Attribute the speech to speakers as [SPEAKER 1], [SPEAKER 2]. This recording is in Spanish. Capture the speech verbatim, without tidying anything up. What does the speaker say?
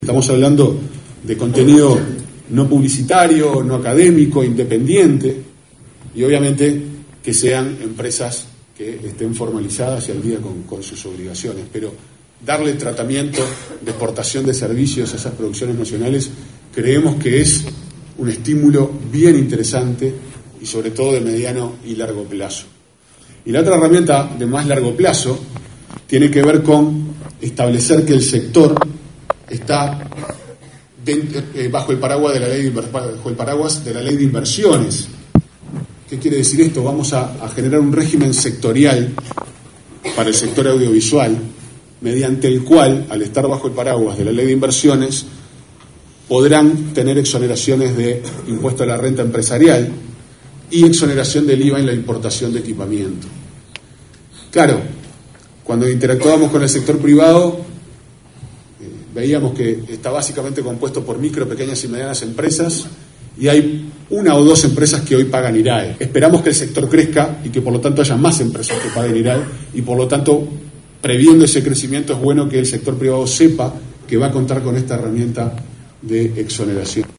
[SPEAKER 1] Estamos hablando de contenido no publicitario, no académico, independiente, y obviamente que sean empresas que estén formalizadas y al día con, con sus obligaciones, pero darle tratamiento de exportación de servicios a esas producciones nacionales creemos que es un estímulo bien interesante y sobre todo de mediano y largo plazo. Y la otra herramienta de más largo plazo tiene que ver con establecer que el sector está dentro, eh, bajo el paraguas de la ley de bajo el paraguas de la ley de inversiones. ¿Qué quiere decir esto? Vamos a, a generar un régimen sectorial para el sector audiovisual, mediante el cual, al estar bajo el paraguas de la ley de inversiones, podrán tener exoneraciones de impuesto a la renta empresarial y exoneración del I V A en la importación de equipamiento. Claro, cuando interactuábamos con el sector privado, veíamos que está básicamente compuesto por micro, pequeñas y medianas empresas y hay una o dos empresas que hoy pagan I R A E. Esperamos que el sector crezca y que por lo tanto haya más empresas que paguen I R A E y por lo tanto, previendo ese crecimiento, es bueno que el sector privado sepa que va a contar con esta herramienta de exoneración.